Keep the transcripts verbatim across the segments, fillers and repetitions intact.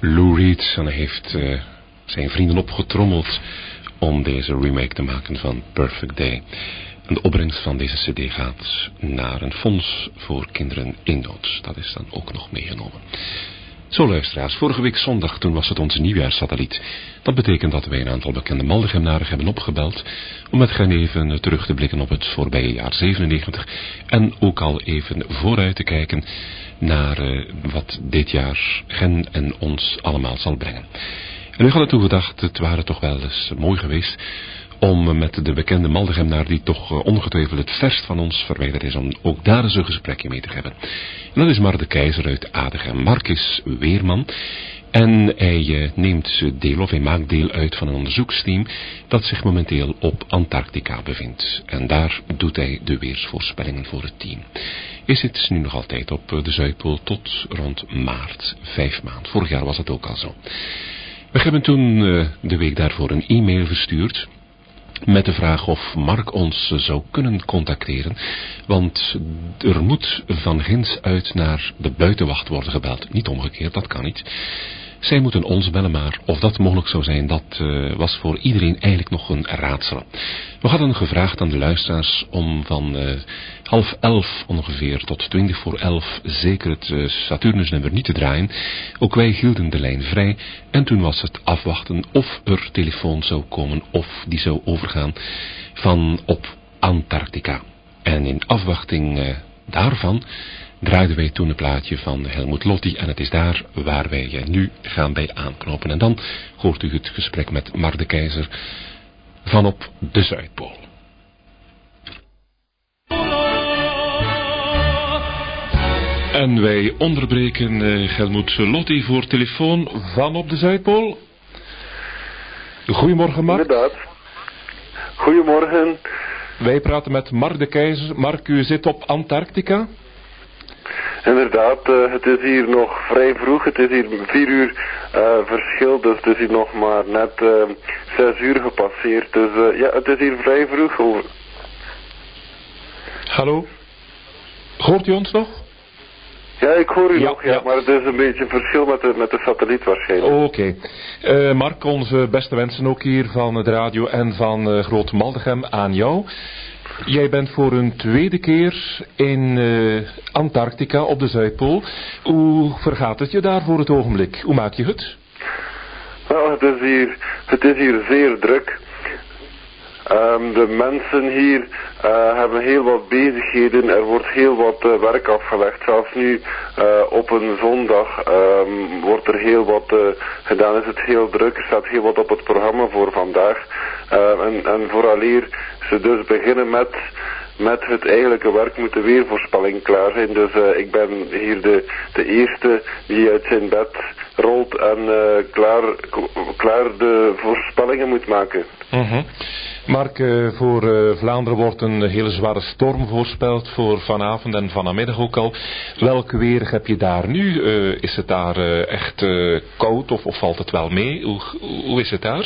Lou Reed en hij heeft uh, zijn vrienden opgetrommeld om deze remake te maken van Perfect Day. En de opbrengst van deze cd gaat naar een fonds voor kinderen in nood. Dat is dan ook nog meegenomen. Zo luisteraars, vorige week zondag toen was het onze nieuwjaarssatelliet. Dat betekent dat wij een aantal bekende Maldegemnaren hebben opgebeld om met hen even terug te blikken op het voorbije jaar zevenennegentig en ook al even vooruit te kijken naar uh, wat dit jaar hen en ons allemaal zal brengen. En nu hadden toen gedacht, het waren toch wel eens mooi geweest om met de bekende Maldegemnaar die toch uh, ongetwijfeld het verst van ons verwijderd is, om ook daar eens een gesprekje mee te hebben. En dat is Mark de Keizer uit Adegem. Mark is weerman en hij uh, neemt deel of hij maakt deel uit van een onderzoeksteam dat zich momenteel op Antarctica bevindt. En daar doet hij de weersvoorspellingen voor het team. Hij zit nu nog altijd op de Zuidpool tot rond maart, vijf maanden. Vorig jaar was het ook al zo. We hebben toen uh, de week daarvoor een e-mail verstuurd met de vraag of Mark ons zou kunnen contacteren, want er moet van ginds uit naar de buitenwacht worden gebeld. Niet omgekeerd, dat kan niet. Zij moeten ons bellen, maar of dat mogelijk zou zijn, dat uh, was voor iedereen eigenlijk nog een raadsel. We hadden gevraagd aan de luisteraars om van uh, half elf ongeveer tot twintig voor elf zeker het uh, Saturnusnummer niet te draaien. Ook wij hielden de lijn vrij en toen was het afwachten of er telefoon zou komen of die zou overgaan van op Antarctica. En in afwachting uh, daarvan draaiden wij toen een plaatje van Helmut Lotti en het is daar waar wij nu gaan bij aanknopen. En dan hoort u het gesprek met Mark de Keizer vanop de Zuidpool. En wij onderbreken uh, Helmut Lotti voor telefoon vanop de Zuidpool. Goedemorgen Mark. Inderdaad. Goedemorgen. Wij praten met Mark de Keizer. Mark, u zit op Antarctica. Inderdaad, uh, het is hier nog vrij vroeg. Het is hier vier uur uh, verschil, dus het is hier nog maar net uh, zes uur gepasseerd. Dus uh, ja, het is hier vrij vroeg. Over. Hallo? Hoort u ons nog? Ja, ik hoor u ja, nog, ja, ja, maar het is een beetje een verschil met de, met de satelliet waarschijnlijk. Oké. Okay. Uh, Mark, onze beste wensen ook hier van de radio en van uh, Groot Maldegem aan jou. Jij bent voor een tweede keer in uh, Antarctica op de Zuidpool. Hoe vergaat het je daar voor het ogenblik? Hoe maak je het? Nou, het is hier, het is hier zeer druk. Um, de mensen hier uh, hebben heel wat bezigheden, er wordt heel wat uh, werk afgelegd. Zelfs nu uh, op een zondag um, wordt er heel wat uh, gedaan, is het heel druk, er staat heel wat op het programma voor vandaag. Uh, en, en vooraleer ze dus beginnen met, met het eigenlijke werk moet de weervoorspelling klaar zijn. Dus uh, ik ben hier de, de eerste die uit zijn bed rolt en uh, klaar, klaar de voorspellingen moet maken. Mm-hmm. Mark, uh, voor uh, Vlaanderen wordt een hele zware storm voorspeld voor vanavond en vanmiddag ook al. Welk weer heb je daar nu? Uh, is het daar uh, echt uh, koud of, of valt het wel mee? Hoe, hoe is het daar?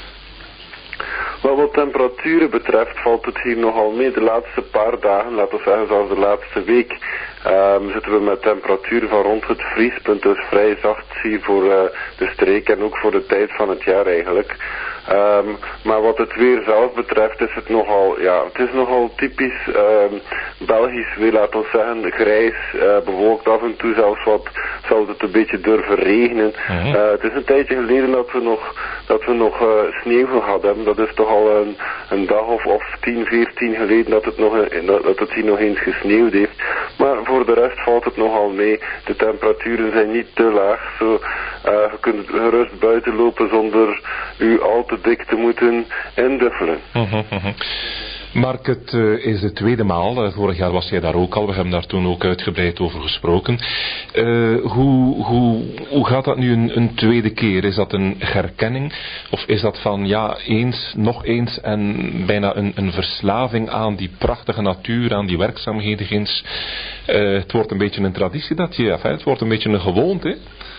Wel, wat temperaturen betreft valt het hier nogal mee. De laatste paar dagen, laten we zeggen zelfs de laatste week, um, zitten we met temperaturen van rond het vriespunt. Dus vrij zacht hier voor uh, de streek en ook voor de tijd van het jaar eigenlijk. Um, maar wat het weer zelf betreft is het nogal, ja, het is nogal typisch um, Belgisch weer, laten we zeggen, grijs, uh, bewolkt af en toe zelfs wat, zou het een beetje durven regenen. Uh, het is een tijdje geleden dat we nog, dat we nog uh, sneeuw gehad hebben. Dat is toch al een, een dag of, of tien, veertien geleden dat het, nog een, dat het hier nog eens gesneeuwd heeft. Maar voor de rest valt het nogal mee. De temperaturen zijn niet te laag. Zo, uh, je kunt gerust buiten lopen zonder u al te dik te moeten induffelen. Uh-huh, uh-huh. Mark, het uh, is de tweede maal. Uh, vorig jaar was jij daar ook al. We hebben daar toen ook uitgebreid over gesproken. Uh, hoe, hoe, hoe gaat dat nu een, een tweede keer? Is dat een herkenning? Of is dat van ja, eens, nog eens en bijna een, een verslaving aan die prachtige natuur, aan die werkzaamheden ginds? Uh, het wordt een beetje een traditie dat je, enfin, het wordt een beetje een gewoonte.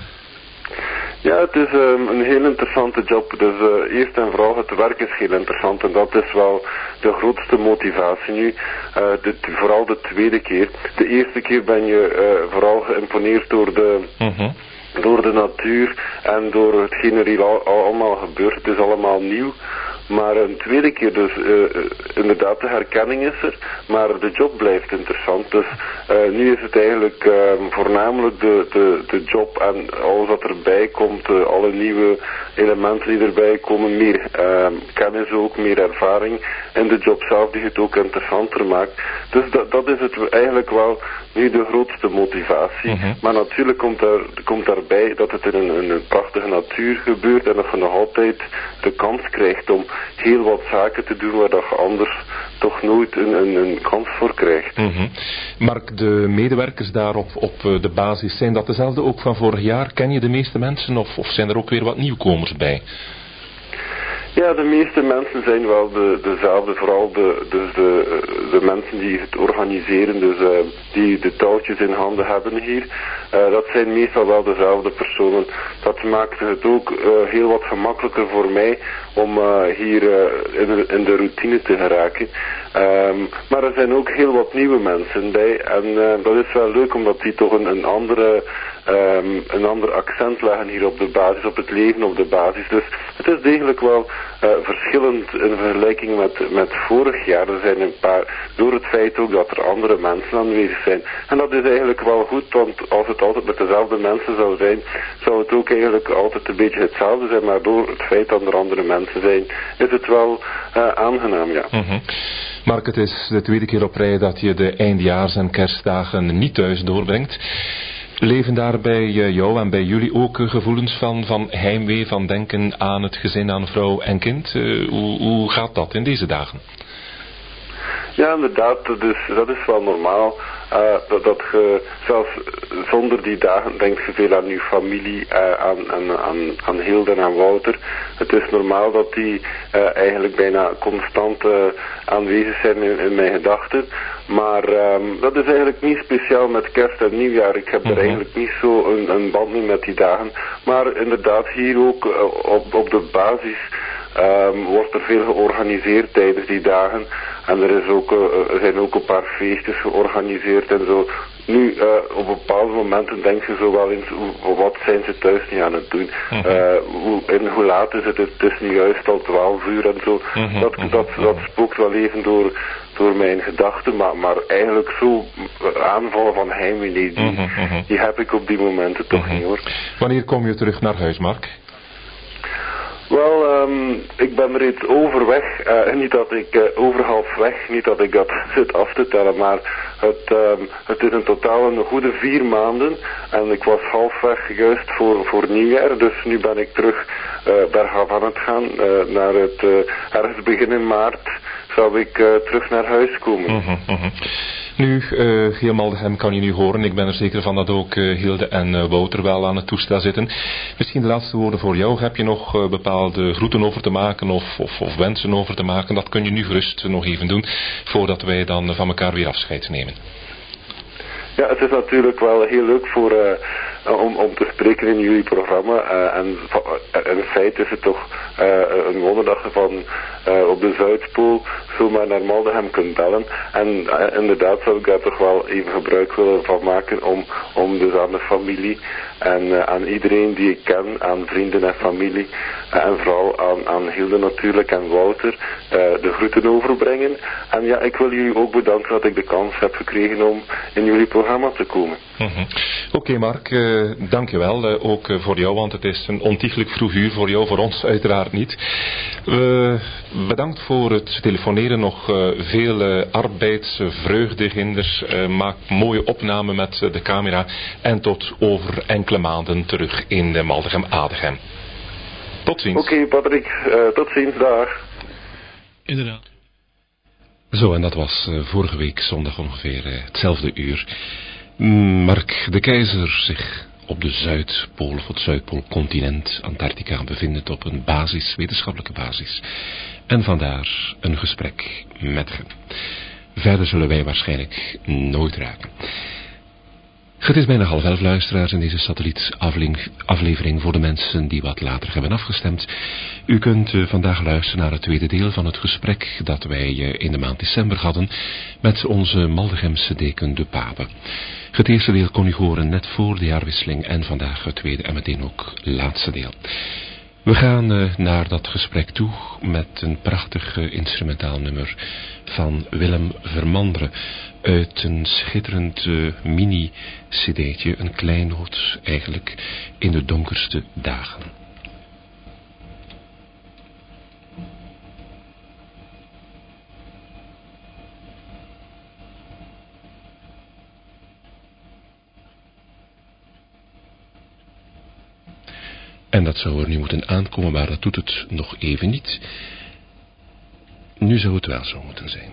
Ja, het is um, een heel interessante job. Dus uh, eerst en vooral het werk is heel interessant en dat is wel de grootste motivatie nu. Uh, de, vooral de tweede keer. De eerste keer ben je uh, vooral geïmponeerd door de... Uh-huh. door de natuur en door hetgeen er hier al, al, allemaal gebeurt. Het is allemaal nieuw. Maar een tweede keer, dus uh, inderdaad de herkenning is er, maar de job blijft interessant. Dus uh, nu is het eigenlijk uh, voornamelijk de, de, de job en alles wat erbij komt, uh, alle nieuwe elementen die erbij komen, meer uh, kennis ook, meer ervaring in de job zelf die het ook interessanter maakt. Dus dat, dat is het eigenlijk wel nu de grootste motivatie. Mm-hmm. Maar natuurlijk komt, daar, komt daarbij dat het in een, in een prachtige natuur gebeurt en dat je nog altijd de kans krijgt om heel wat zaken te doen waar dat je anders toch nooit een, een, een kans voor krijgt. Mm-hmm. Mark, de medewerkers daar op, op de basis, zijn dat dezelfde ook van vorig jaar? Ken je de meeste mensen of, of zijn er ook weer wat nieuwkomers bij? Ja, de meeste mensen zijn wel de, dezelfde, vooral de, dus de, de mensen die het organiseren, dus uh, die de touwtjes in handen hebben hier. Uh, dat zijn meestal wel dezelfde personen. Dat maakt het ook uh, heel wat gemakkelijker voor mij om uh, hier uh, in, de, in de routine te geraken. Um, maar er zijn ook heel wat nieuwe mensen bij en uh, dat is wel leuk omdat die toch een, een andere... Um, een ander accent leggen hier op de basis, op het leven op de basis. Dus het is degelijk wel uh, verschillend in vergelijking met, met vorig jaar. Er zijn een paar, door het feit ook dat er andere mensen aanwezig zijn. En dat is eigenlijk wel goed, want als het altijd met dezelfde mensen zou zijn, zou het ook eigenlijk altijd een beetje hetzelfde zijn. Maar door het feit dat er andere mensen zijn, is het wel uh, aangenaam, ja. Mm-hmm. Mark, het is de tweede keer op rij dat je de eindjaars- en kerstdagen niet thuis doorbrengt. Leven daar bij jou en bij jullie ook gevoelens van, van heimwee, van denken aan het gezin, aan vrouw en kind? Uh, hoe, hoe gaat dat in deze dagen? Ja, inderdaad, dus dat is wel normaal. Uh, dat, dat je zelfs zonder die dagen denkt je veel aan je familie, uh, aan, aan, aan, aan Hilde en aan Wouter. Het is normaal dat die uh, eigenlijk bijna constant uh, aanwezig zijn in, in mijn gedachten. Maar um, dat is eigenlijk niet speciaal met kerst en nieuwjaar. Ik heb mm-hmm. er eigenlijk niet zo een, een band mee met die dagen. Maar inderdaad hier ook uh, op, op de basis um, wordt er veel georganiseerd tijdens die dagen. En er, is ook, uh, er zijn ook een paar feestjes georganiseerd en zo. Nu, uh, op bepaalde momenten denk je zo wel eens, hoe, wat zijn ze thuis niet aan het doen? Mm-hmm. Uh, hoe, en hoe laat is het? Het is nu juist al twaalf uur en zo. Mm-hmm. Dat, dat, dat spookt wel even door, door mijn gedachten, maar, maar eigenlijk zo aanvallen van heimwee, nee, die, mm-hmm. die heb ik op die momenten toch mm-hmm. niet hoor. Wanneer kom je terug naar huis, Mark? Wel, um, ik ben reeds overweg, uh, niet dat ik uh, overhalf weg, niet dat ik dat zit af te tellen, maar het, um, het is in totaal een goede vier maanden en ik was halfweg juist voor, voor nieuwjaar, dus nu ben ik terug uh, bergaf aan het gaan, uh, naar het, uh, ergens begin maart zou ik uh, terug naar huis komen. Mm-hmm, mm-hmm. Nu, uh, Geel Maldegem kan je nu horen. Ik ben er zeker van dat ook uh, Hilde en uh, Wouter wel aan het toestel zitten. Misschien de laatste woorden voor jou. Heb je nog uh, bepaalde groeten over te maken of, of, of wensen over te maken? Dat kun je nu gerust nog even doen voordat wij dan van elkaar weer afscheid nemen. Ja, het is natuurlijk wel heel leuk voor, uh, om, om te spreken in jullie programma. Uh, en uh, in feite is het toch uh, een wonder dat je van uh, op de Zuidpool zomaar naar Maldegem kunt bellen. En uh, inderdaad zou ik daar toch wel even gebruik willen van maken om, om dus aan de familie en uh, aan iedereen die ik ken, aan vrienden en familie uh, en vooral aan, aan Hilde natuurlijk en Wouter uh, de groeten overbrengen. En ja, ik wil jullie ook bedanken dat ik de kans heb gekregen om in jullie programma te komen. Mm-hmm. Oké okay, Mark, uh, dankjewel. Uh, ook uh, voor jou, want het is een ontiegelijk vroeg uur voor jou, voor ons uiteraard niet. Uh, bedankt voor het telefoneren. Nog uh, veel uh, arbeidsvreugde, Ginders. Uh, maak mooie opname met uh, de camera. En tot over enkele maanden terug in de Maldegem-Adegem. Tot ziens. Oké okay, Patrick, uh, tot ziens, dag. Inderdaad. Zo, en dat was uh, vorige week zondag ongeveer uh, hetzelfde uur. Mark de Keizer zich op de Zuidpool of het Zuidpoolcontinent Antarctica bevindend op een basis, wetenschappelijke basis. En vandaar een gesprek met hem. Verder zullen wij waarschijnlijk nooit raken. Het is bijna half elf, luisteraars, in deze satellietaflevering voor de mensen die wat later hebben afgestemd. U kunt uh, vandaag luisteren naar het tweede deel van het gesprek dat wij uh, in de maand december hadden met onze Maldegemse deken De Pape. Het eerste deel kon u horen net voor de jaarwisseling en vandaag het tweede en meteen ook laatste deel. We gaan uh, naar dat gesprek toe met een prachtig uh, instrumentaal nummer van Willem Vermanderen uit een schitterend uh, mini-cd'tje, een kleinood eigenlijk, in de donkerste dagen. En dat zou er nu moeten aankomen, maar dat doet het nog even niet. Nu zou het wel zo moeten zijn.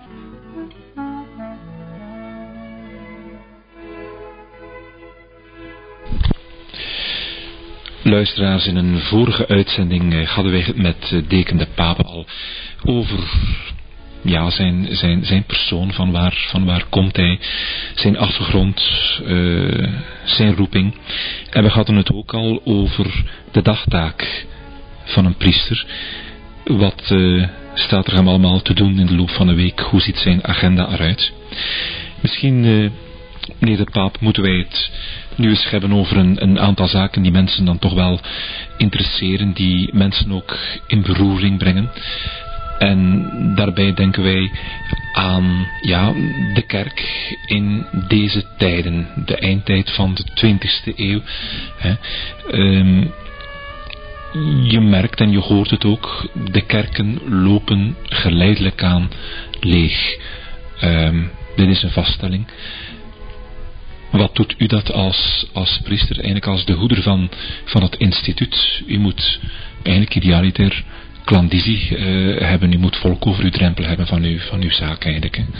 Luisteraars, in een vorige uitzending hadden wij het met deken De Pape al over ja, zijn, zijn, zijn persoon, van waar, van waar komt hij, zijn achtergrond, uh, zijn roeping. En we hadden het ook al over de dagtaak van een priester. Wat uh, staat er hem allemaal te doen in de loop van een week? Hoe ziet zijn agenda eruit? Misschien, uh, meneer De Paap, moeten wij het nu eens hebben over een, een aantal zaken die mensen dan toch wel interesseren, die mensen ook in beroering brengen. En daarbij denken wij aan ja, de kerk in deze tijden, de eindtijd van de twintigste eeuw. Hè. Um, je merkt en je hoort het ook, de kerken lopen geleidelijk aan leeg. Um, dit is een vaststelling. Wat doet u dat als, als priester, eigenlijk als de hoeder van, van het instituut? U moet eigenlijk idealiter klandizie uh, hebben, u moet volk over uw drempel hebben van uw, van uw zaak eigenlijk. Hè?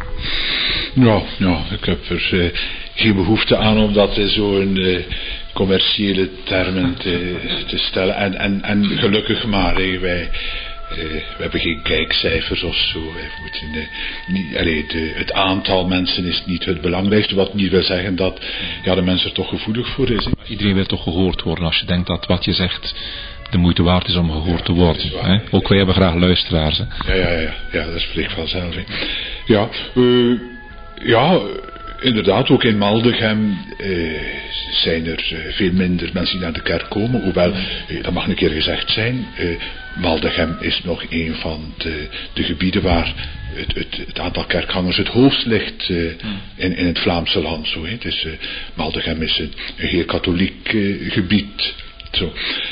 Nou, nou, ik heb er uh, geen behoefte aan om dat in zo'n uh, commerciële termen te, te stellen. En, en, en gelukkig maar, hè, wij, uh, we hebben geen kijkcijfers of zo. Wij moeten, uh, niet, allee, de, het aantal mensen is niet het belangrijkste, wat niet wil zeggen dat ja, de mensen er toch gevoelig voor is. Hè. Iedereen wil toch gehoord worden als je denkt dat wat je zegt de moeite waard is om gehoord ja, te worden. Waar, hè? Ook wij hebben graag luisteraars. Hè? Ja, ja, ja, ja, dat spreekt vanzelf. Hè. Ja, uh, ja, inderdaad, ook in Maldegem uh, zijn er uh, veel minder mensen die naar de kerk komen. Hoewel, uh, dat mag een keer gezegd zijn, uh, Maldegem is nog een van de, de gebieden waar het, het, het aantal kerkgangers het hoogst ligt uh, in, in het Vlaamse land. Zo, hè. Dus, uh, Maldegem is een, een heel katholiek uh, gebied. Zo.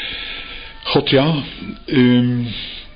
God ja, um,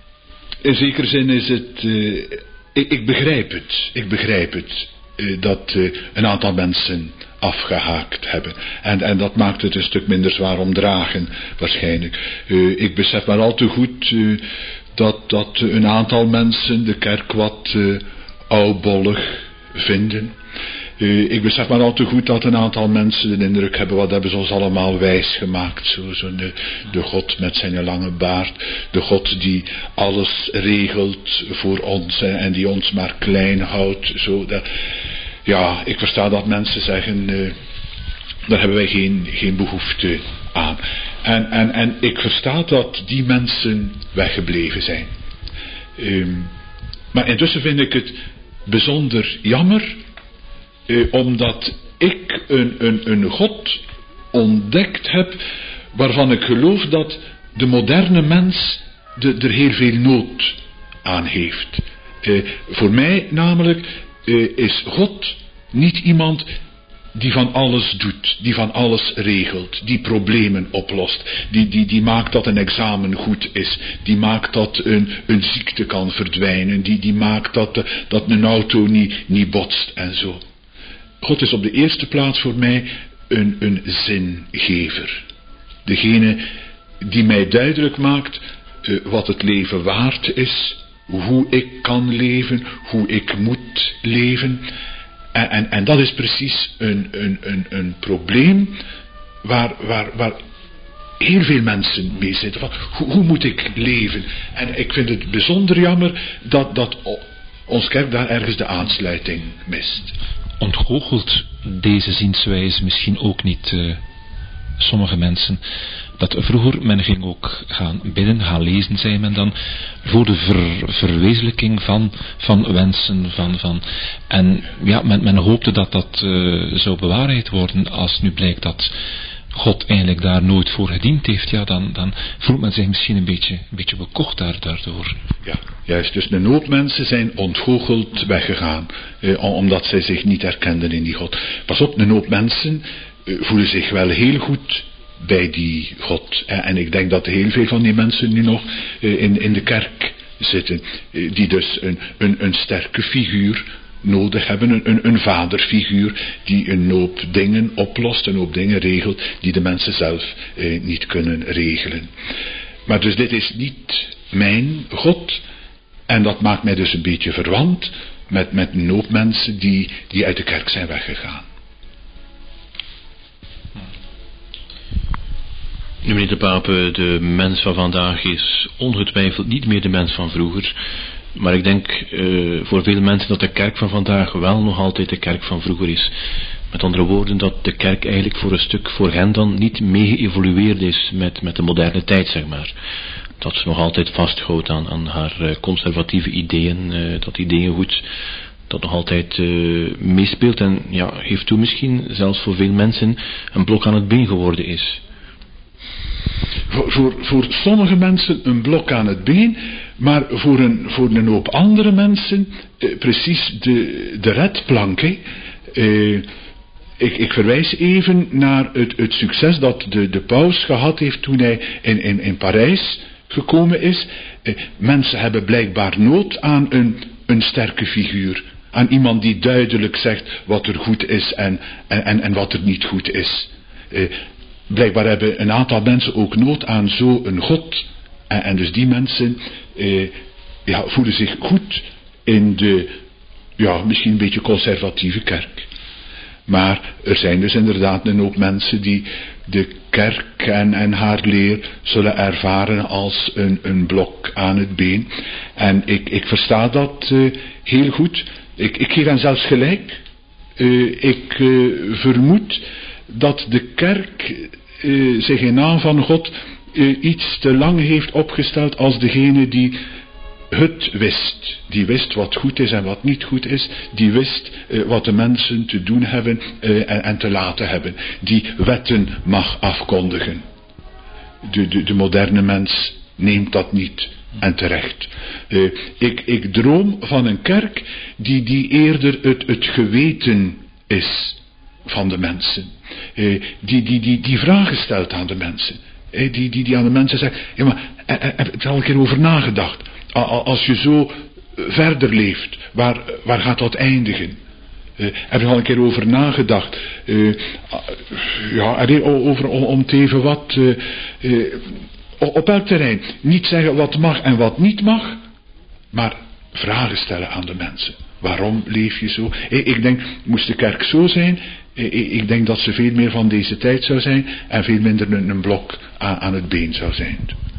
in zekere zin is het, uh, ik, ik begrijp het, ik begrijp het, uh, dat uh, een aantal mensen afgehaakt hebben. En, en dat maakt het een stuk minder zwaar om dragen, waarschijnlijk. Uh, ik besef maar al te goed uh, dat, dat een aantal mensen de kerk wat uh, oudbollig vinden. Uh, ik besef maar al te goed dat een aantal mensen de indruk hebben, wat hebben ze ons allemaal wijs gemaakt. Zo, zo de, de God met zijn lange baard, de God die alles regelt voor ons en, en die ons maar klein houdt. Zo, dat, ja, ik versta dat mensen zeggen, uh, daar hebben wij geen, geen behoefte aan. En, en, en ik versta dat die mensen weggebleven zijn. Um, maar intussen vind ik het bijzonder jammer, Uh, omdat ik een, een, een God ontdekt heb waarvan ik geloof dat de moderne mens de, er heel veel nood aan heeft. Uh, voor mij namelijk uh, is God niet iemand die van alles doet, die van alles regelt, die problemen oplost, die, die, die maakt dat een examen goed is, die maakt dat een, een ziekte kan verdwijnen, die, die maakt dat, uh, dat een auto niet, niet botst en zo. God is op de eerste plaats voor mij een, een zingever. Degene die mij duidelijk maakt uh, wat het leven waard is, hoe ik kan leven, hoe ik moet leven. En, en, en dat is precies een, een, een, een probleem waar, waar, waar heel veel mensen mee zitten. Van, hoe, hoe moet ik leven? En ik vind het bijzonder jammer dat, dat ons kerk daar ergens de aansluiting mist. ontgoochelt deze zienswijze misschien ook niet uh, sommige mensen? Dat vroeger, men ging ook gaan bidden, gaan lezen, zei men dan, voor de ver, verwezenlijking van, van wensen. Van, van, en ja, men, men hoopte dat dat uh, zou bewaarheid worden. Als nu blijkt dat God eigenlijk daar nooit voor gediend heeft, ja, dan, dan voelt men zich misschien een beetje, een beetje bekocht daardoor. Ja, juist. Dus een hoop mensen zijn ontgoocheld weggegaan, eh, omdat zij zich niet herkenden in die God. Pas op, een hoop mensen eh, voelen zich wel heel goed bij die God. En ik denk dat heel veel van die mensen nu nog uh, in, in de kerk zitten, uh, die dus een, een, een sterke figuur nodig hebben, een, een, een vaderfiguur die een hoop dingen oplost, een hoop dingen regelt die de mensen zelf uh, niet kunnen regelen. Maar dus dit is niet mijn God, en dat maakt mij dus een beetje verwant met, met een hoop mensen die, die uit de kerk zijn weggegaan. Nu, meneer de Pape, de mens van vandaag is ongetwijfeld niet meer de mens van vroeger. Maar ik denk uh, voor veel mensen dat de kerk van vandaag wel nog altijd de kerk van vroeger is. Met andere woorden, dat de kerk eigenlijk voor een stuk voor hen dan niet mee geëvolueerd is met, met de moderne tijd, zeg maar. Dat ze nog altijd vasthoudt aan, aan haar uh, conservatieve ideeën, uh, dat ideeëngoed dat nog altijd uh, meespeelt en ja, heeft toen misschien zelfs voor veel mensen een blok aan het been geworden is. Voor, voor, voor sommige mensen een blok aan het been, maar voor een, voor een hoop andere mensen eh, precies de, de redplank. Eh, ik, ik verwijs even naar het, het succes dat de, de paus gehad heeft toen hij in, in, in Parijs gekomen is. Eh, mensen hebben blijkbaar nood aan een, een sterke figuur. Aan iemand die duidelijk zegt wat er goed is en, en, en, en wat er niet goed is. Eh, Blijkbaar hebben een aantal mensen ook nood aan zo'n God. En, en dus die mensen eh, ja, voelen zich goed in de, ja, misschien een beetje conservatieve kerk. Maar er zijn dus inderdaad een hoop mensen die de kerk en, en haar leer zullen ervaren als een, een blok aan het been. En ik, ik versta dat uh, heel goed. Ik, ik geef hen zelfs gelijk. Uh, ik uh, vermoed dat de kerk uh, zich in naam van God uh, iets te lang heeft opgesteld als degene die het wist. Die wist wat goed is en wat niet goed is. Die wist uh, wat de mensen te doen hebben uh, en, en te laten hebben. Die wetten mag afkondigen. De, de, de moderne mens neemt dat niet. En terecht. Uh, ik, ik droom van een kerk die, die eerder het, het geweten is van de mensen. Uh, die, die, die, die vragen stelt aan de mensen. Uh, die, die, die aan de mensen zegt, ja maar, uh, uh, heb je er al een keer over nagedacht? Als je zo verder leeft, waar, waar gaat dat eindigen? Uh, heb je al een keer over nagedacht? Uh, ja, over, om, om te even wat... Uh, uh, op elk terrein. Niet zeggen wat mag en wat niet mag, maar vragen stellen aan de mensen. Waarom leef je zo? Ik denk, moest de kerk zo zijn, ik denk dat ze veel meer van deze tijd zou zijn en veel minder een blok aan het been zou zijn.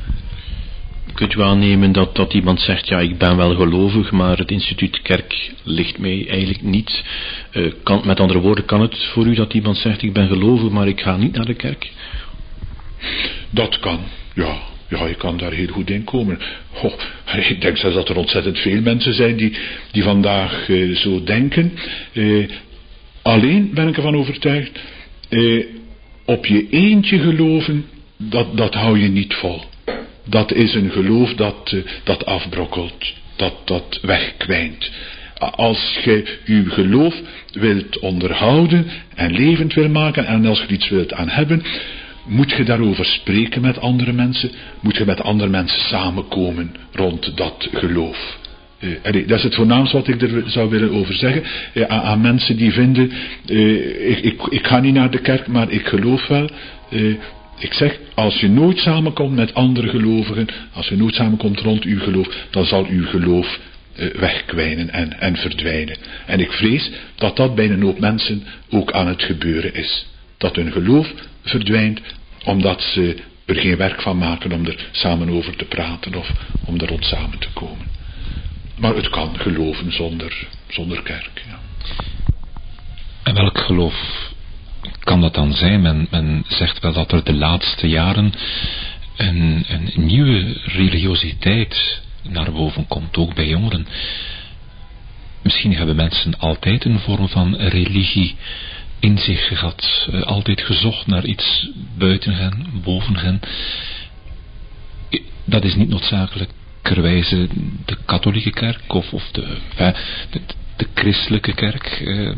Kunt u aannemen dat, dat iemand zegt, ja, ik ben wel gelovig, maar het instituut kerk ligt mij eigenlijk niet. Uh, kan, met andere woorden, kan het voor u dat iemand zegt, ik ben gelovig, maar ik ga niet naar de kerk? Dat kan, ja. Ja, je kan daar heel goed in komen. Oh, ik denk zelfs dat er ontzettend veel mensen zijn die, die vandaag uh, zo denken. Uh, alleen ben ik ervan overtuigd, uh, op je eentje geloven, dat, dat hou je niet vol. Dat is een geloof dat, uh, dat afbrokkelt, dat, dat wegkwijnt. Als je je geloof wilt onderhouden en levend wil maken en als je er iets wilt aan hebben, moet je daarover spreken met andere mensen, moet je met andere mensen samenkomen rond dat geloof. Uh, dat is het voornaamste wat ik er zou willen over zeggen. Uh, aan, aan mensen die vinden, uh, ik, ik, ik ga niet naar de kerk, maar ik geloof wel. Uh, ik zeg, als je nooit samenkomt met andere gelovigen, als je nooit samenkomt rond uw geloof, dan zal uw geloof uh, wegkwijnen en, en verdwijnen. En ik vrees dat dat bij een hoop mensen ook aan het gebeuren is. Dat hun geloof verdwijnt, omdat ze er geen werk van maken om er samen over te praten of om er rond samen te komen. Maar het kan geloven zonder, zonder kerk. Ja. En welk geloof kan dat dan zijn? Men, men zegt wel dat er de laatste jaren een, een nieuwe religiositeit naar boven komt, ook bij jongeren. Misschien hebben mensen altijd een vorm van religie in zich gehad, uh, altijd gezocht naar iets buiten hen, boven hen. Dat is niet noodzakelijkerwijze de katholieke kerk of, of de, uh, de, de christelijke kerk. Uh,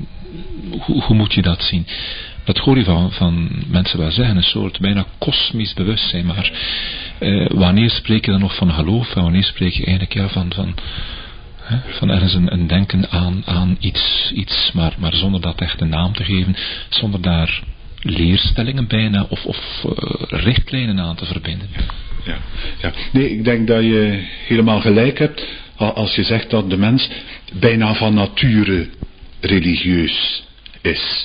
hoe, hoe moet je dat zien? Dat hoor je van, van mensen wel zeggen, een soort bijna kosmisch bewustzijn, maar uh, wanneer spreek je dan nog van geloof en wanneer spreek je eigenlijk ja, van... van He, van ergens een, een denken aan, aan iets, iets maar, maar zonder dat echt een naam te geven, zonder daar leerstellingen bijna of, of uh, richtlijnen aan te verbinden. Ja, ja. Nee, ik denk dat je helemaal gelijk hebt als je zegt dat de mens bijna van nature religieus is.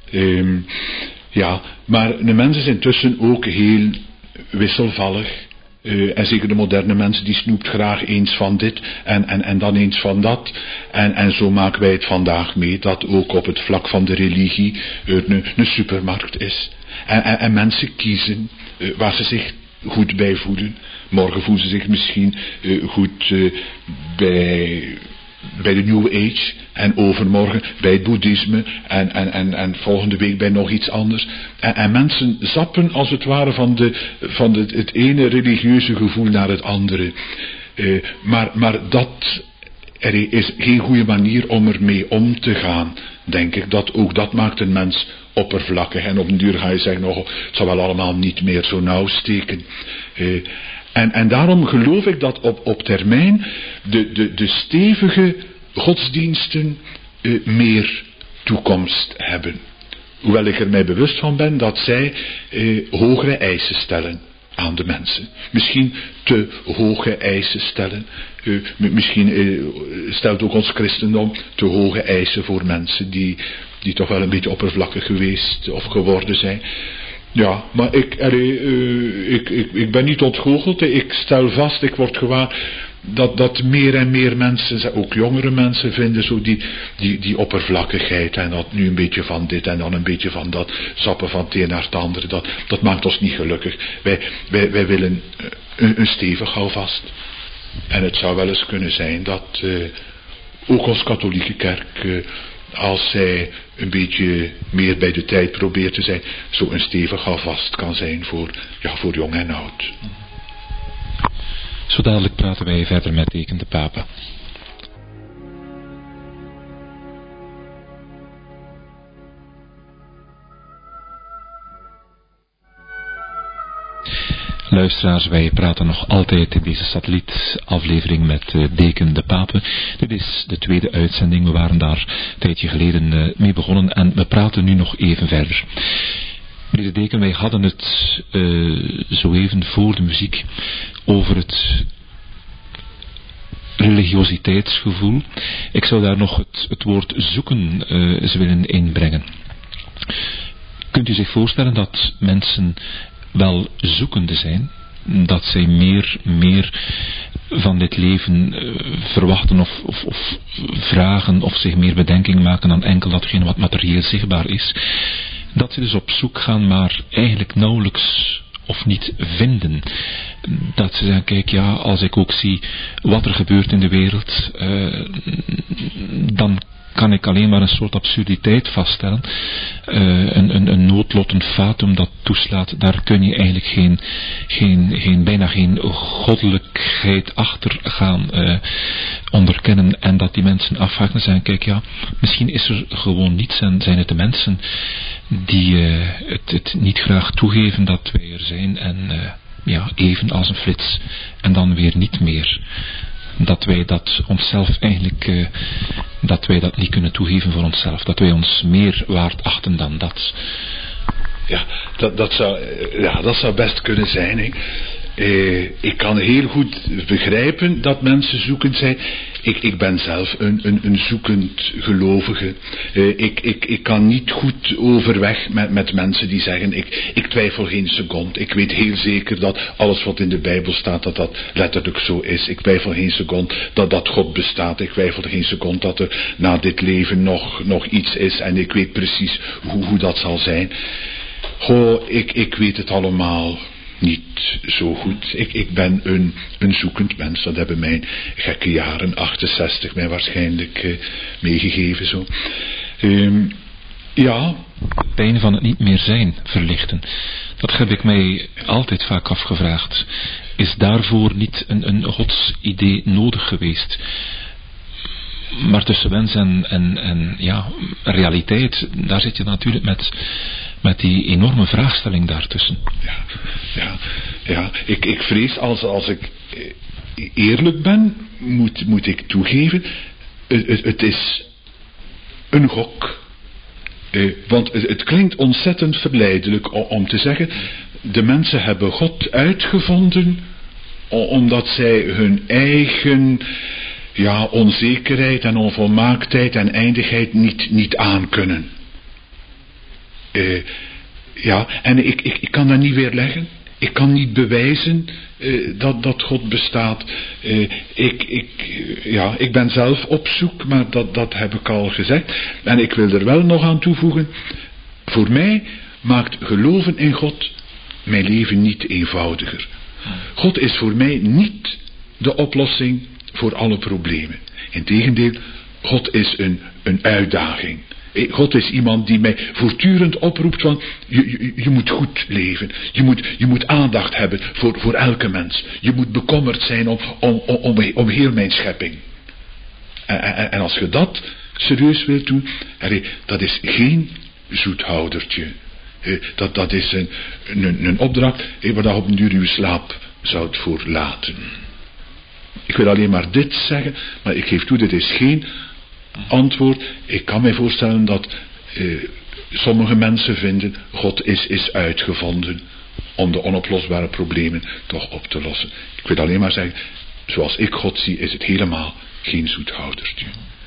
Um, ja, maar de mens is intussen ook heel wisselvallig. Uh, en zeker de moderne mens die snoept graag eens van dit en, en, en dan eens van dat. En, en zo maken wij het vandaag mee dat ook op het vlak van de religie uh, een, een supermarkt is. En, en, en mensen kiezen uh, waar ze zich goed bij voelen. Morgen voelen ze zich misschien uh, goed uh, bij... bij de New Age en overmorgen bij het boeddhisme en, en, en, en volgende week bij nog iets anders. En, en mensen zappen als het ware van, de, van de, het ene religieuze gevoel naar het andere. Uh, maar, maar dat er is geen goede manier om ermee om te gaan, denk ik. Dat, ook dat maakt een mens oppervlakkig. En op een duur ga je zeggen, oh, het zal wel allemaal niet meer zo nauw steken. Uh, En, en daarom geloof ik dat op, op termijn de, de, de stevige godsdiensten uh, meer toekomst hebben. Hoewel ik er mij bewust van ben dat zij uh, hogere eisen stellen aan de mensen. Misschien te hoge eisen stellen. Uh, misschien uh, stelt ook ons christendom te hoge eisen voor mensen die, die toch wel een beetje oppervlakkig geweest of geworden zijn. Ja, maar ik, allee, uh, ik, ik, ik ben niet ontgoocheld. Ik stel vast, ik word gewaar dat, dat meer en meer mensen, ook jongere mensen, vinden zo die, die, die oppervlakkigheid en dat nu een beetje van dit en dan een beetje van dat, zappen van het een naar het andere, dat, dat maakt ons niet gelukkig. Wij, wij, wij willen een, een stevig houvast. En het zou wel eens kunnen zijn dat uh, ook ons katholieke kerk, uh, als zij een beetje meer bij de tijd probeert te zijn, zo een stevig houvast kan zijn voor, ja, voor jong en oud. Zo dadelijk praten wij verder met Deken de Pape. Luisteraars, wij praten nog altijd in deze satellietaflevering met uh, Deken de Pape. Dit is de tweede uitzending. We waren daar een tijdje geleden uh, mee begonnen en we praten nu nog even verder. Meneer de Deken, wij hadden het uh, zo even voor de muziek over het religiositeitsgevoel. Ik zou daar nog het, het woord zoeken uh, eens willen inbrengen. Kunt u zich voorstellen dat mensen wel zoekende zijn, dat zij meer, meer van dit leven uh, verwachten of, of, of vragen of zich meer bedenking maken dan enkel datgene wat materieel zichtbaar is, dat ze dus op zoek gaan maar eigenlijk nauwelijks of niet vinden. Dat ze zeggen, kijk, ja, als ik ook zie wat er gebeurt in de wereld, uh, dan kan ik alleen maar een soort absurditeit vaststellen. Uh, een, een, een noodlot, een fatum dat toeslaat, daar kun je eigenlijk geen, geen, geen bijna geen goddelijkheid achter gaan uh, onderkennen. En dat die mensen afhaken en zeggen, kijk, ja, misschien is er gewoon niets en zijn het de mensen die uh, het, het niet graag toegeven dat wij er zijn en uh, ja, even als een flits en dan weer niet meer. Dat wij dat onszelf eigenlijk, uh, dat wij dat niet kunnen toegeven voor onszelf. Dat wij ons meer waard achten dan dat. Ja, dat, dat, zou, ja, dat zou best kunnen zijn. Hè. Uh, ik kan heel goed begrijpen dat mensen zoekend zijn. Ik, ik ben zelf een, een, een zoekend gelovige. Uh, ik, ik, ik kan niet goed overweg met, met mensen die zeggen, ik, ik twijfel geen seconde. Ik weet heel zeker dat alles wat in de Bijbel staat, dat dat letterlijk zo is. Ik twijfel geen seconde dat dat God bestaat. Ik twijfel geen seconde dat er na dit leven nog, nog iets is. En ik weet precies hoe, hoe dat zal zijn. Goh, ik, ik weet het allemaal niet zo goed. Ik, ik ben een, een zoekend mens. Dat hebben mijn gekke jaren achtenzestig mij waarschijnlijk uh, meegegeven. Zo. Um, ja. De pijn van het niet meer zijn verlichten. Dat heb ik mij altijd vaak afgevraagd. Is daarvoor niet een, een godsidee nodig geweest? Maar tussen wens en, en, en ja, realiteit, daar zit je natuurlijk met, met die enorme vraagstelling daartussen. Ja, ja, ja. Ik, ik vrees als, als ik eerlijk ben, moet, moet ik toegeven, het, het, het is een gok. Eh, want het, het klinkt ontzettend verleidelijk om, om te zeggen, de mensen hebben God uitgevonden omdat zij hun eigen ja, onzekerheid en onvolmaaktheid en eindigheid niet, niet aankunnen. Uh, ja, en ik, ik, ik kan dat niet weerleggen. Ik kan niet bewijzen uh, dat, dat God bestaat. Uh, ik, ik, uh, ja, ik ben zelf op zoek, maar dat, dat heb ik al gezegd. En ik wil er wel nog aan toevoegen. Voor mij maakt geloven in God mijn leven niet eenvoudiger. God is voor mij niet de oplossing voor alle problemen. Integendeel, God is een, een uitdaging. God is iemand die mij voortdurend oproept van, je, je, je moet goed leven. Je moet, je moet aandacht hebben voor, voor elke mens. Je moet bekommerd zijn om, om, om, om heel mijn schepping. En, en, en als je dat serieus wilt doen, dat is geen zoethoudertje. Dat, dat is een, een, een opdracht waar je op een duur je slaap zou voor laten. Ik wil alleen maar dit zeggen, maar ik geef toe, dit is geen antwoord. Ik kan mij voorstellen dat eh, sommige mensen vinden, God is, is uitgevonden om de onoplosbare problemen toch op te lossen. Ik wil alleen maar zeggen, zoals ik God zie, is het helemaal geen zoethoudertje.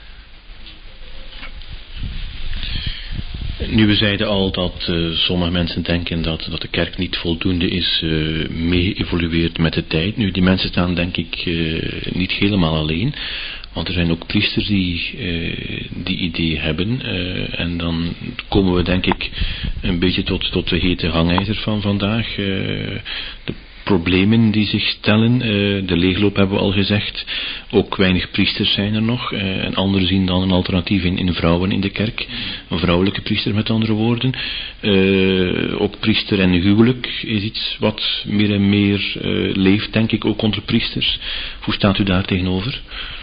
Nu, we zeiden al dat uh, sommige mensen denken dat, dat de kerk niet voldoende is uh, mee-evolueerd met de tijd. Nu, die mensen staan denk ik uh, niet helemaal alleen. Want er zijn ook priesters die uh, die idee hebben. Uh, en dan komen we denk ik een beetje tot, tot de hete hangijzer van vandaag. Uh, de problemen die zich stellen. Uh, de leegloop hebben we al gezegd. Ook weinig priesters zijn er nog. Uh, en anderen zien dan een alternatief in, in vrouwen in de kerk. Een vrouwelijke priester met andere woorden. Uh, ook priester en huwelijk is iets wat meer en meer uh, leeft, denk ik, ook onder priesters. Hoe staat u daar tegenover?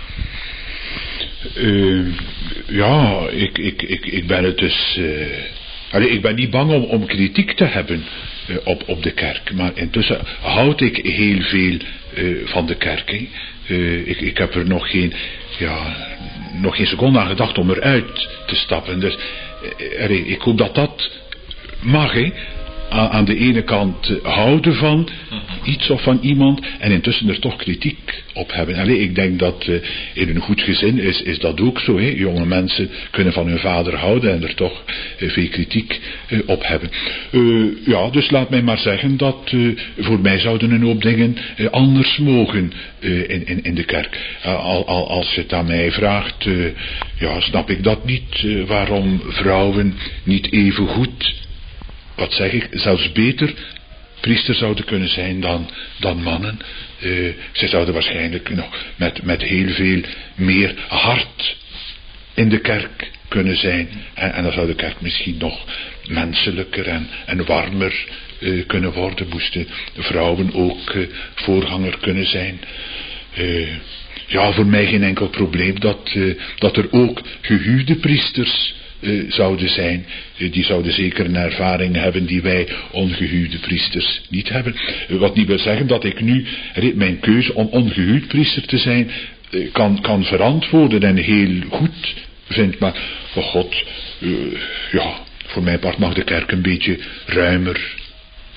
Uh, ja, ik, ik, ik, ik ben het dus... Uh, allee, ik ben niet bang om, om kritiek te hebben uh, op, op de kerk. Maar intussen houd ik heel veel uh, van de kerk. Uh, ik, ik heb er nog geen, ja, nog geen seconde aan gedacht om eruit te stappen. Dus uh, allee, ik hoop dat dat mag, hè. Aan de ene kant houden van iets of van iemand en intussen er toch kritiek op hebben. Allee, ik denk dat uh, in een goed gezin is, is dat ook zo. Hè? Jonge mensen kunnen van hun vader houden en er toch uh, veel kritiek uh, op hebben. Uh, ja, dus laat mij maar zeggen dat uh, voor mij zouden een hoop dingen uh, anders mogen uh, in, in, in de kerk. Uh, al, al, als je het aan mij vraagt, uh, ja, snap ik dat niet. Uh, waarom vrouwen niet even goed, wat zeg ik, zelfs beter priester zouden kunnen zijn dan, dan mannen. Uh, ze zouden waarschijnlijk nog met, met heel veel meer hart in de kerk kunnen zijn. En, en dan zou de kerk misschien nog menselijker en, en warmer uh, kunnen worden. Moesten vrouwen ook uh, voorganger kunnen zijn. Uh, ja, voor mij geen enkel probleem dat, uh, dat er ook gehuwde priesters Uh, zouden zijn, uh, die zouden zeker een ervaring hebben die wij ongehuwde priesters niet hebben. Uh, wat niet wil zeggen dat ik nu uh, mijn keuze om ongehuwd priester te zijn uh, kan, kan verantwoorden en heel goed vind, maar voor God, uh, ja, voor mijn part mag de kerk een beetje ruimer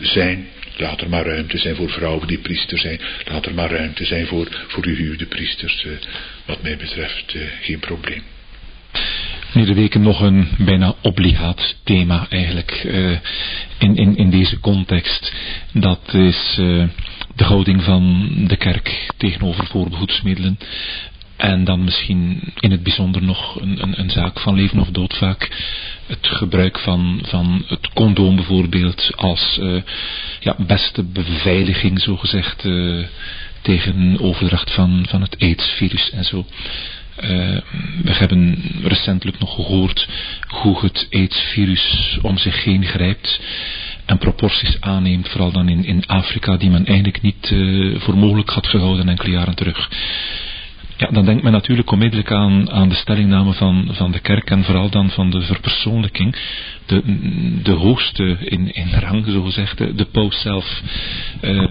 zijn. Laat er maar ruimte zijn voor vrouwen die priester zijn. Laat er maar ruimte zijn voor, voor gehuwde priesters. Uh, wat mij betreft uh, geen probleem. Meneer De Weken, nog een bijna obligaat thema eigenlijk uh, in, in, in deze context. Dat is uh, de houding van de kerk tegenover voorbehoedsmiddelen. En dan misschien in het bijzonder nog een, een, een zaak van leven of dood vaak. Het gebruik van, van het condoom bijvoorbeeld als uh, ja, beste beveiliging zogezegd uh, tegen overdracht van, van het AIDS-virus en zo. Uh, we hebben recentelijk nog gehoord hoe het AIDS-virus om zich heen grijpt en proporties aanneemt, vooral dan in, in Afrika, die men eigenlijk niet uh, voor mogelijk had gehouden enkele jaren terug. Ja, dan denkt men natuurlijk onmiddellijk aan, aan de stellingname van, van de kerk en vooral dan van de verpersoonlijking, de, de hoogste in, in rang, zogezegd, de, de paus zelf. Uh,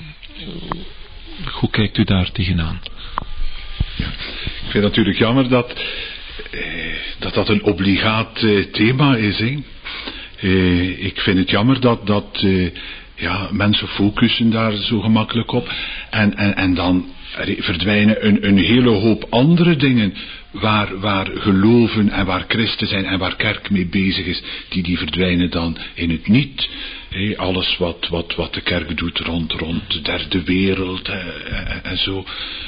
hoe kijkt u daar tegenaan? Ja, ik vind het natuurlijk jammer dat eh, dat, dat een obligaat eh, thema is. Hè. Eh, ik vind het jammer dat, dat eh, ja, mensen focussen daar zo gemakkelijk op en, en, en dan verdwijnen een, een hele hoop andere dingen waar, waar geloven en waar christen zijn en waar kerk mee bezig is, die, die verdwijnen dan in het niet. He, alles wat, wat, wat de kerk doet rond, rond de derde wereld eh, en, en zo,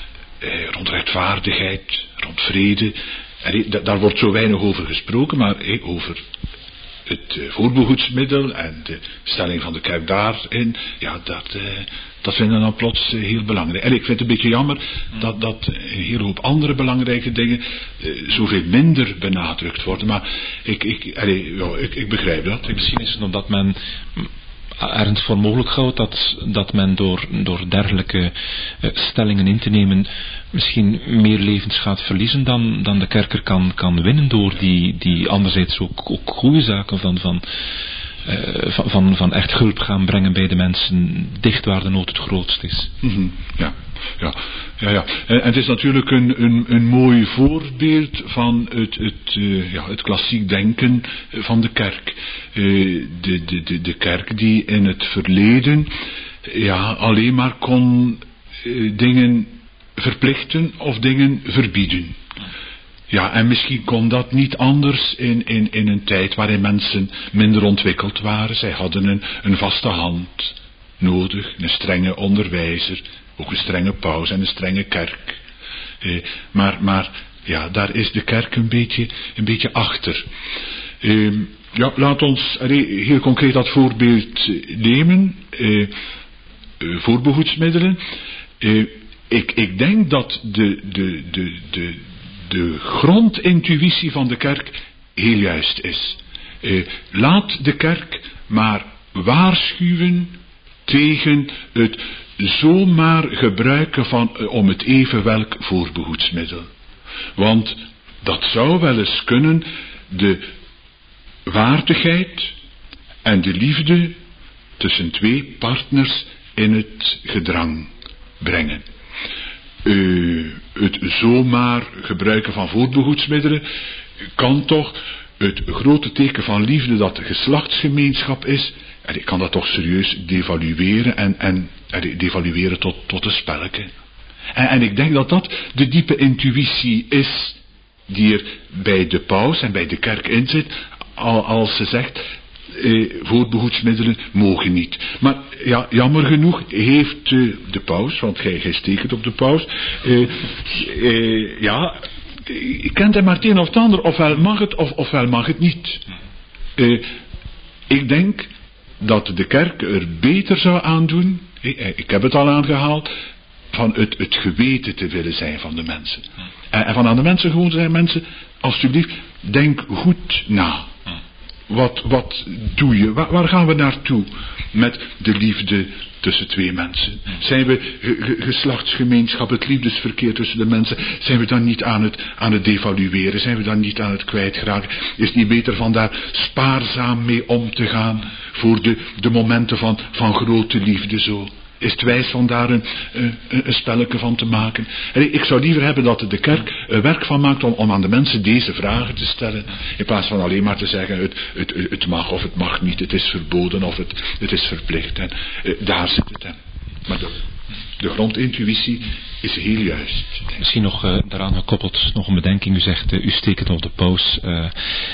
eh, rond rechtvaardigheid, rond vrede. En, he, daar wordt zo weinig over gesproken, maar he, over het uh, voorbehoedsmiddel en de stelling van de kerk daarin, ja, dat, uh, dat vinden we dan plots uh, heel belangrijk. En ik vind het een beetje jammer dat, dat een hele hoop andere belangrijke dingen uh, zoveel minder benadrukt worden. Maar ik, ik, allee, ja, ik, ik begrijp dat. Misschien is het omdat men ergens voor mogelijk houdt dat, dat men door, door dergelijke uh, stellingen in te nemen misschien meer levens gaat verliezen dan, dan de kerker kan, kan winnen door die, die anderzijds ook, ook goede zaken van, van, uh, van, van, van echt hulp gaan brengen bij de mensen dicht waar de nood het grootst is. Mm-hmm. Ja. Ja, ja, ja. En, en het is natuurlijk een, een, een mooi voorbeeld van het, het, uh, ja, het klassiek denken van de kerk. Uh, de, de, de, de kerk die in het verleden ja, alleen maar kon uh, dingen verplichten of dingen verbieden. Ja, en misschien kon dat niet anders in, in, in een tijd waarin mensen minder ontwikkeld waren. Zij hadden een, een vaste hand nodig, een strenge onderwijzer, ook een strenge paus en een strenge kerk. Eh, maar, maar ja, daar is de kerk een beetje, een beetje achter. Eh, ja, laat ons heel concreet dat voorbeeld nemen. Eh, eh, voorbehoedsmiddelen. Eh, ik, ik denk dat de, de, de, de, de grondintuïtie van de kerk heel juist is. Eh, laat de kerk maar waarschuwen tegen het zomaar gebruiken van om het even welk voorbehoedsmiddel. Want dat zou wel eens kunnen de waardigheid en de liefde tussen twee partners in het gedrang brengen. Uh, het zomaar gebruiken van voorbehoedsmiddelen kan toch het grote teken van liefde dat de geslachtsgemeenschap is, en ik kan dat toch serieus devalueren en, en, en devalueren tot, tot een spelletje. En, en ik denk dat dat de diepe intuïtie is die er bij de paus en bij de kerk in zit, al, als ze zegt, eh, voorbehoedsmiddelen mogen niet. Maar ja, jammer genoeg heeft eh, de paus, want gij, gij stekent op de paus, eh, eh, ja, je kent hem maar het een of het ander, ofwel mag het of, ofwel mag het niet. Eh, ik denk dat de kerk er beter zou aan doen, ik heb het al aangehaald, van het, het geweten te willen zijn van de mensen. En, en van aan de mensen gewoon te zijn, mensen, alsjeblieft, denk goed na. Wat, wat doe je? Waar, waar gaan we naartoe met de liefde tussen twee mensen? Zijn we ge, geslachtsgemeenschap, het liefdesverkeer tussen de mensen, zijn we dan niet aan het, aan het devalueren? Zijn we dan niet aan het kwijtraken? Is het niet beter van daar spaarzaam mee om te gaan voor de, de momenten van, van grote liefde zo? is het wijs van daar een, een, een spelletje van te maken? En ik zou liever hebben dat de kerk er werk van maakt om, om aan de mensen deze vragen te stellen, in plaats van alleen maar te zeggen, het, het, het mag of het mag niet, het is verboden of het, het is verplicht. En, uh, daar zit het hem. Maar de, de grondintuïtie is heel juist. Misschien nog uh, daaraan gekoppeld, nog een bedenking. U zegt, uh, u steekt het op de paus. Uh,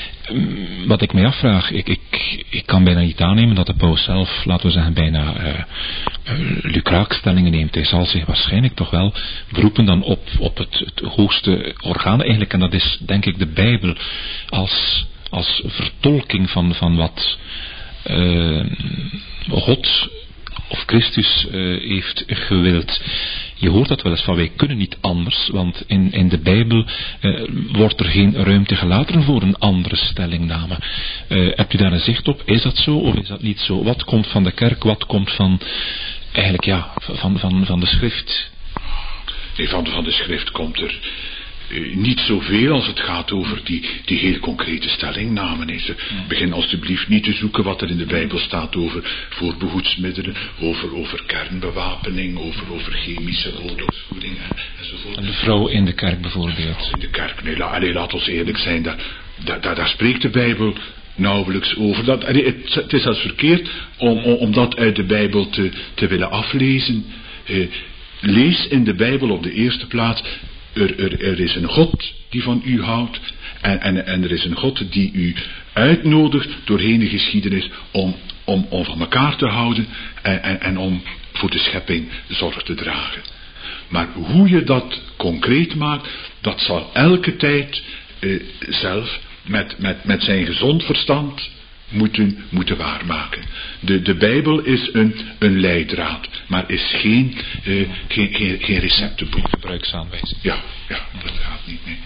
wat ik mij afvraag, ik, ik, ik kan bijna niet aannemen dat de paus zelf, laten we zeggen, bijna uh, uh, lukraakstellingen neemt. Hij zal zich waarschijnlijk toch wel beroepen dan op, op het, het hoogste orgaan eigenlijk. En dat is, denk ik, de Bijbel als, als vertolking van, van wat uh, God of Christus uh, heeft gewild. Je hoort dat wel eens van, wij kunnen niet anders, want in, in de Bijbel uh, wordt er geen ruimte gelaten voor een andere stellingname. Uh, hebt u daar een zicht op? Is dat zo of is dat niet zo? Wat komt van de kerk, wat komt van, eigenlijk ja, van, van, van de schrift? Nee, van, van de schrift komt er Uh, niet zoveel als het gaat over die, die heel concrete stellingnamen. Uh, begin alstublieft niet te zoeken wat er in de Bijbel staat over voorbehoedsmiddelen, over, over kernbewapening, over, over chemische oorlogsvoering en, enzovoort. En de vrouw in de kerk bijvoorbeeld. In de kerk, nee, la, allez, laat ons eerlijk zijn, daar, daar, daar, daar spreekt de Bijbel nauwelijks over. Dat, allez, het, het is zelfs verkeerd om, om, om dat uit de Bijbel te, te willen aflezen. Uh, lees in de Bijbel op de eerste plaats, Er, er, er is een God die van u houdt en, en, en er is een God die u uitnodigt doorheen de geschiedenis om, om, om van elkaar te houden en, en, en om voor de schepping zorg te dragen. Maar hoe je dat concreet maakt, dat zal elke tijd eh, zelf met, met, met zijn gezond verstand moeten, moeten waarmaken. De, de Bijbel is een, een leidraad, maar is geen, uh, geen, geen, geen receptenboek. Gebruiksaanwijzing. Ja, ja, dat gaat niet mee.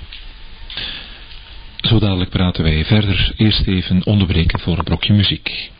Zo dadelijk praten wij verder. Eerst even onderbreken voor een blokje muziek.